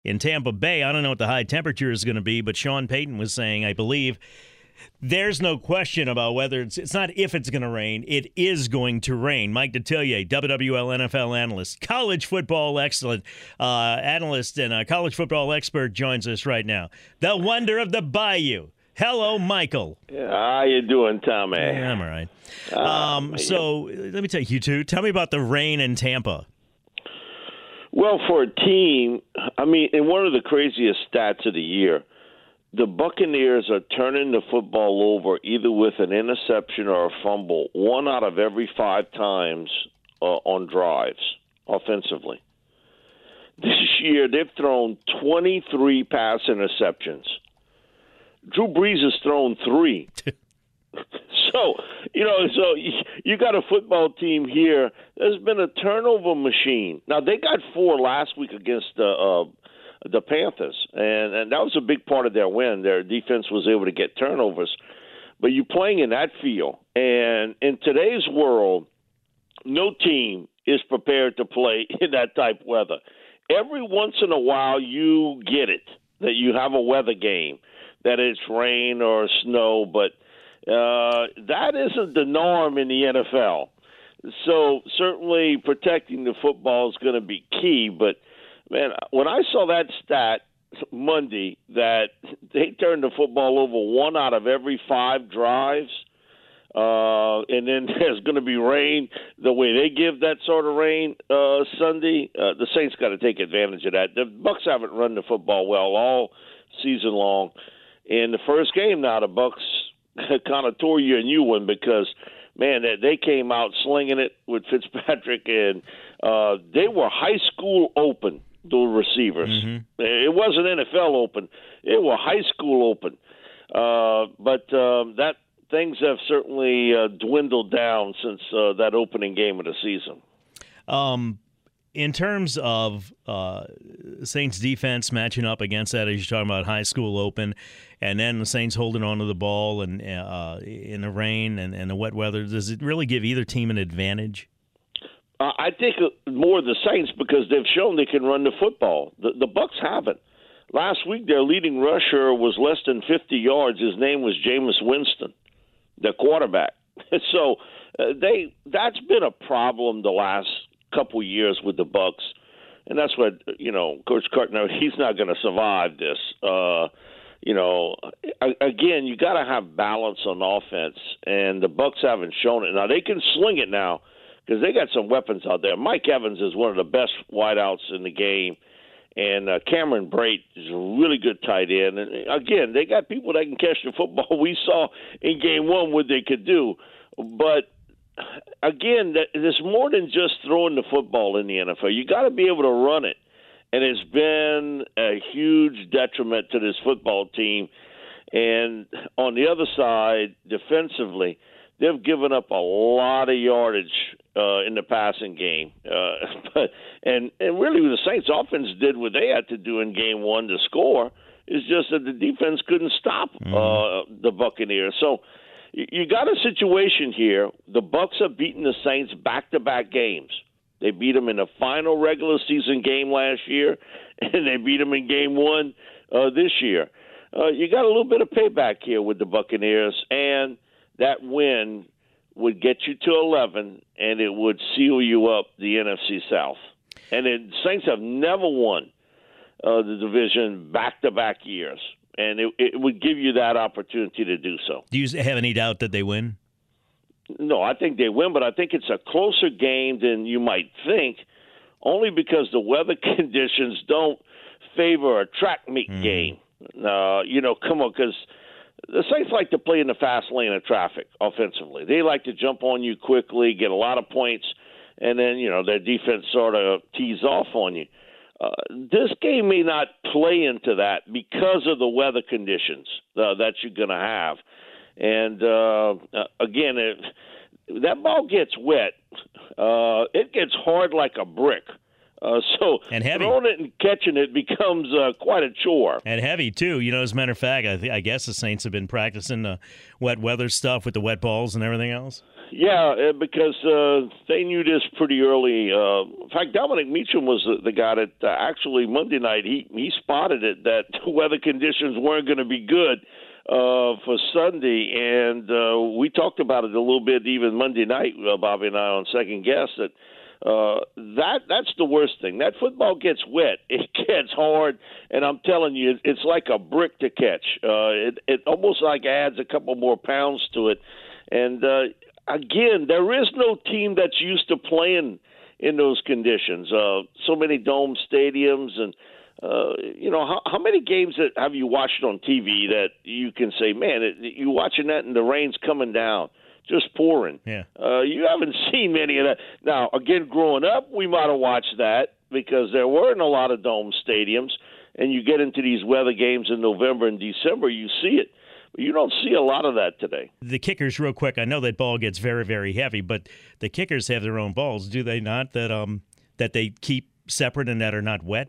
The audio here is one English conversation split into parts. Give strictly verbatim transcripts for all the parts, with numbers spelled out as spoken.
In Tampa Bay, I don't know what the high temperature is going to be, but Sean Payton was saying, I believe, there's no question about whether it's it's not if it's going to rain, it is going to rain. Mike Detillier, W W L N F L analyst, college football excellent uh, analyst, and a college football expert joins us right now. The wonder of the Bayou. Hello, Michael. How you doing, Tommy? Yeah, I'm all right. Uh, Um, so let me take you two. Tell me about the rain in Tampa. Well, for a team, I mean, in one of the craziest stats of the year, the Buccaneers are turning the football over either with an interception or a fumble one out of every five times uh, on drives offensively. This year, they've thrown twenty-three pass interceptions. Drew Brees has thrown three. So, you know, so you got a football team here. There's been a turnover machine. Now, they got four last week against the uh, the Panthers, and, and that was a big part of their win. Their defense was able to get turnovers. But you're playing in that field, and in today's world, no team is prepared to play in that type of weather. Every once in a while, you get it, that you have a weather game, that it's rain or snow, but Uh, that isn't the norm in the N F L. So certainly protecting the football is going to be key. But, man, when I saw that stat Monday that they turned the football over one out of every five drives, uh, and then there's going to be rain the way they give that sort of rain uh, Sunday, uh, the Saints got to take advantage of that. The Bucs haven't run the football well all season long. In the first game now, the Bucs kind of tore you a new one because, man, they came out slinging it with Fitzpatrick, and uh, they were high school open, the receivers. Mm-hmm. It wasn't N F L open. It were high school open. Uh, but um, that things have certainly uh, dwindled down since uh, that opening game of the season. Um, in terms of uh, Saints defense matching up against that, as you're talking about high school open, and then the Saints holding on to the ball and uh, in the rain and, and the wet weather, does it really give either team an advantage? Uh, I think more the Saints because they've shown they can run the football. The, the Bucs haven't. Last week, their leading rusher was less than fifty yards. His name was Jameis Winston, the quarterback. So uh, they that's been a problem the last couple years with the Bucs, and that's what you know. Coach Carter, he's not going to survive this. Uh, you know, again, you got to have balance on offense, and the Bucs haven't shown it. Now they can sling it now because they got some weapons out there. Mike Evans is one of the best wideouts in the game, and uh, Cameron Brate is a really good tight end. And again, they got people that can catch the football. We saw in game one what they could do, but again, there's more than just throwing the football in the N F L. You got to be able to run it, and it's been a huge detriment to this football team. And on the other side, defensively, they've given up a lot of yardage uh, in the passing game. Uh, but and and really, the Saints' offense did what they had to do in game one to score. It's just that the defense couldn't stop mm-hmm. uh, the Buccaneers. So you got a situation here. The Bucs have beaten the Saints back-to-back games. They beat them in the final regular season game last year, and they beat them in game one uh, this year. Uh, you got a little bit of payback here with the Buccaneers, and that win would get you to eleven, and it would seal you up the N F C South. And the Saints have never won uh, the division back-to-back years. And it, it would give you that opportunity to do so. Do you have any doubt that they win? No, I think they win, but I think it's a closer game than you might think, only because the weather conditions don't favor a track meet mm. game. Uh, you know, come on, because the Saints like to play in the fast lane of traffic offensively. They like to jump on you quickly, get a lot of points, and then, you know, their defense sort of tees off on you. Uh, this game may not play into that because of the weather conditions uh, that you're going to have. And, uh, uh, again, if that ball gets wet, uh, it gets hard like a brick Uh, so and heavy. throwing it and catching it becomes uh, quite a chore. And heavy, too. You know, as a matter of fact, I, th- I guess the Saints have been practicing the wet weather stuff with the wet balls and everything else. Yeah, because uh, they knew this pretty early. Uh, in fact, Dominic Meacham was the, the guy that uh, actually Monday night, he, he spotted it, that weather conditions weren't going to be good uh, for Sunday. And uh, we talked about it a little bit even Monday night, uh, Bobby and I, on Second Guess, that Uh, that that's the worst thing. That football gets wet. It gets hard, and I'm telling you, it's like a brick to catch. Uh, it it almost like adds a couple more pounds to it. And uh, again, there is no team that's used to playing in those conditions. Uh, so many dome stadiums, and uh, you know, how, how many games that have you watched on T V that you can say, man, it, you watching that and the rain's coming down, just pouring. Yeah. Uh, you haven't seen many of that. Now, again, growing up, we might have watched that because there weren't a lot of dome stadiums, and you get into these weather games in November and December, you see it. But you don't see a lot of that today. The kickers, real quick, I know that ball gets very, very heavy, but the kickers have their own balls, do they not, that um that they keep separate and that are not wet?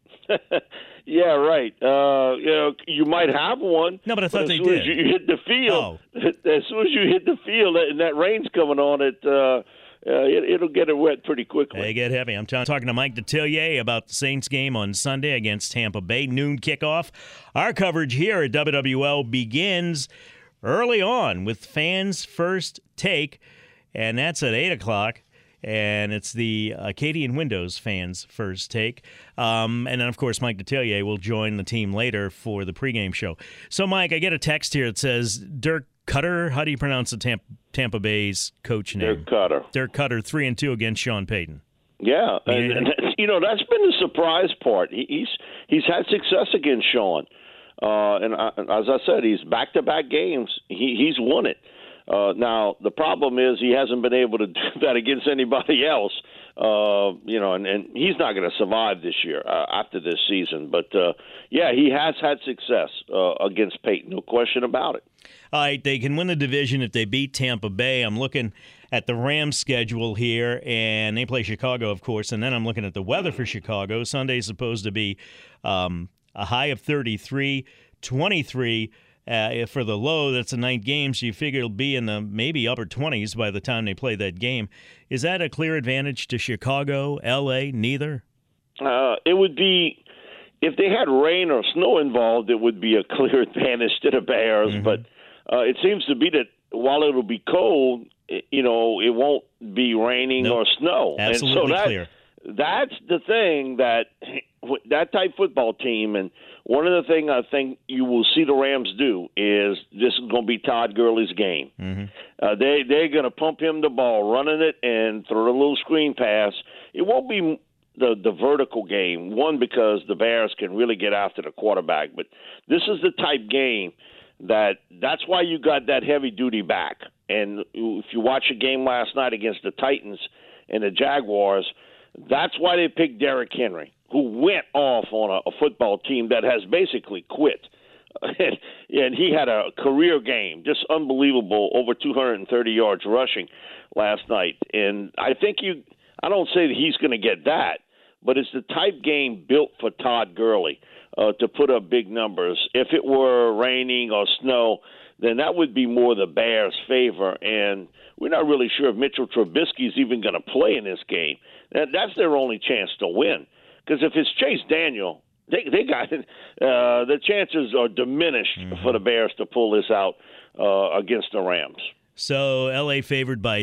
Yeah, right. Uh, you know, you might have one. No, but I thought but they as soon did. As you hit the field, Oh. as soon as you hit the field and that rain's coming on it, uh, uh, it it'll get it wet pretty quickly. They get heavy. I'm t- talking to Mike Detillier about the Saints game on Sunday against Tampa Bay, noon kickoff. Our coverage here at W W L begins early on with Fans First Take, and that's at eight o'clock. And it's the Acadian Windows Fans First Take. Um, and then, of course, Mike Detillier will join the team later for the pregame show. So, Mike, I get a text here that says Dirk Cutter. How do you pronounce the Tampa, Tampa Bay's coach name? Dirk Cutter. Dirk Cutter, three and two against Sean Payton. Yeah, and, and you know that's been the surprise part. He, he's he's had success against Sean, uh, and I, as I said, he's back-to-back games. He, he's won it. Uh, now, the problem is he hasn't been able to do that against anybody else, uh, you know, and, and he's not going to survive this year uh, after this season. But, uh, yeah, he has had success uh, against Peyton, no question about it. All right, they can win the division if they beat Tampa Bay. I'm looking at the Rams schedule here, and they play Chicago, of course, and then I'm looking at the weather for Chicago. Sunday's supposed to be um, a high of thirty-three, twenty-three. Uh, for the low, that's a night game, so you figure it'll be in the maybe upper twenties by the time they play that game. Is that a clear advantage to Chicago, L A, neither? Uh, it would be, if they had rain or snow involved, it would be a clear advantage to the Bears. Mm-hmm. But uh, it seems to be that while it'll be cold, it, you know, it won't be raining nope. or snow. Absolutely and so that, clear. That's the thing that that type football team, and one of the things I think you will see the Rams do is this is going to be Todd Gurley's game. Mm-hmm. Uh, they they're going to pump him the ball, running it, and throw a little screen pass. It won't be the the vertical game. One, because the Bears can really get after the quarterback, but this is the type game that that's why you got that heavy duty back. And if you watch a game last night against the Titans and the Jaguars, that's why they picked Derrick Henry, who went off on a, a football team that has basically quit. and, and he had a career game, just unbelievable, over two hundred thirty yards rushing last night. And I think you – I don't say that he's going to get that, but it's the type game built for Todd Gurley uh, to put up big numbers. If it were raining or snow, then that would be more the Bears' favor. And we're not really sure if Mitchell Trubisky is even going to play in this game. That, that's their only chance to win. Because if it's Chase Daniel, they they got uh, the chances are diminished mm-hmm. for the Bears to pull this out uh, against the Rams. So L A favored by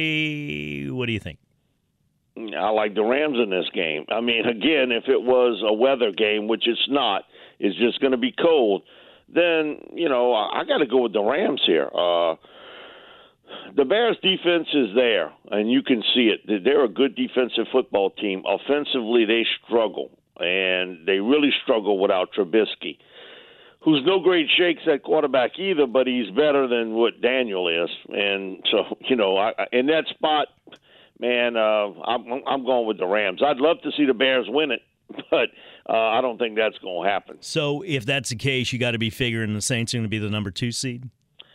three. What do you think? I like the Rams in this game. I mean, again, if it was a weather game, which it's not, it's just going to be cold, then, you know, I, I got to go with the Rams here. Uh, the Bears' defense is there, and you can see it. They're a good defensive football team. Offensively, they struggle, and they really struggle without Trubisky, who's no great shakes at quarterback either, but he's better than what Daniel is. And so, you know, I, in that spot, man, uh, I'm, I'm going with the Rams. I'd love to see the Bears win it, but uh, I don't think that's going to happen. So if that's the case, you got to be figuring the Saints are going to be the number two seed?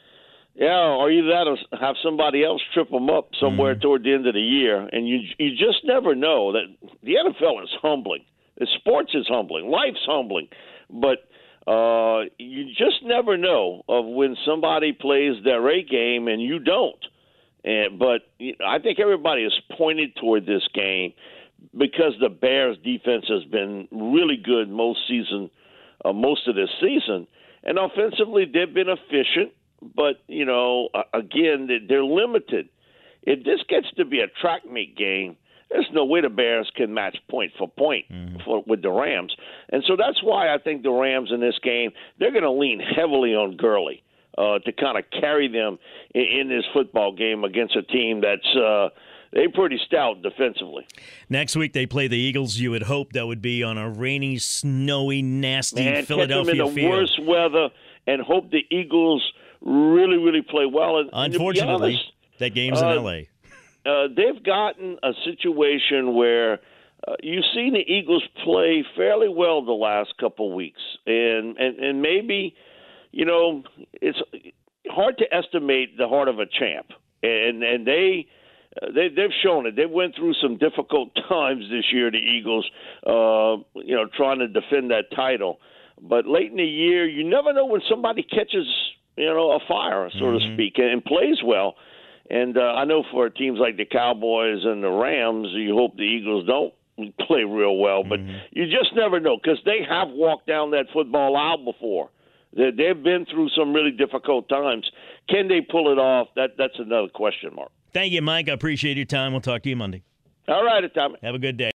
Yeah, or either that or have somebody else trip them up somewhere mm. toward the end of the year, and you you just never know. That the N F L is humbling. The sports is humbling. Life's humbling, but uh, you just never know of when somebody plays their A game and you don't. And but I think everybody is pointed toward this game because the Bears' defense has been really good most season, uh, most of this season, and offensively they've been efficient. But, you know, again, they're limited. If this gets to be a track meet game, there's no way the Bears can match point for point mm. for, with the Rams. And so that's why I think the Rams in this game, they're going to lean heavily on Gurley uh, to kind of carry them in, in this football game against a team that's uh, they're pretty stout defensively. Next week they play the Eagles. You would hope that would be on a rainy, snowy, nasty Man, Philadelphia catch them in the field. worst weather and hope the Eagles really, really play well. And, Unfortunately, and honest, that game's uh, in L A. Uh, they've gotten a situation where uh, you've seen the Eagles play fairly well the last couple weeks, and, and and maybe, you know, it's hard to estimate the heart of a champ, and and they. Uh, they, they've shown it. They went through some difficult times this year, the Eagles, uh, you know, trying to defend that title. But late in the year, you never know when somebody catches, you know, a fire, so mm-hmm. to speak, and, and plays well. And uh, I know for teams like the Cowboys and the Rams, you hope the Eagles don't play real well. But mm-hmm. you just never know because they have walked down that football aisle before. They, they've been through some really difficult times. Can they pull it off? That That's another question mark. Thank you, Mike. I appreciate your time. We'll talk to you Monday. All right, Tommy. Have a good day.